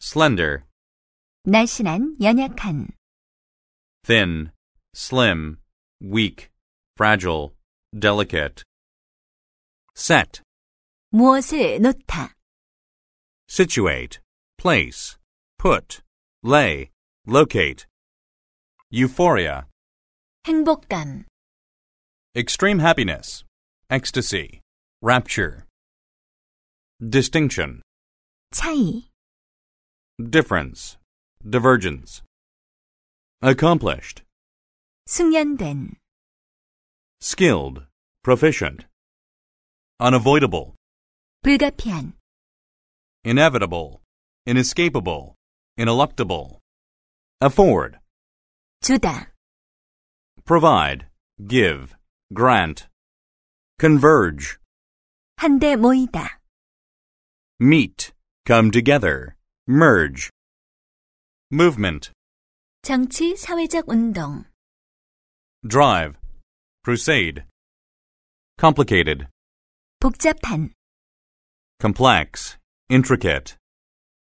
slender, 날씬한, 연약한. thin, slim, weak, fragile, delicate. Set, 무엇을 놓다. situate, place, put, lay, locate. Euphoria, 행복감. extreme happiness, ecstasy, rapture. Distinction, 차이. difference, divergence. Accomplished, 숙련된. skilled, proficient. Unavoidable, 불가피한. inevitable, inescapable, ineluctable. Afford, 주다. provide, give, grant. Converge, 한데 모이다. meet, come together, merge. Movement, 정치, 사회적 운동. drive, crusade. Complicated, 복잡한. complex, intricate.